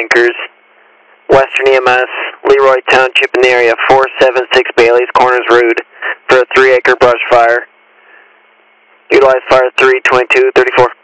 tankers. Western EMS, Leroy Township in the area, 476 Bailey's Corners Road for a 3-acre brush fire. Utilize fire 32234.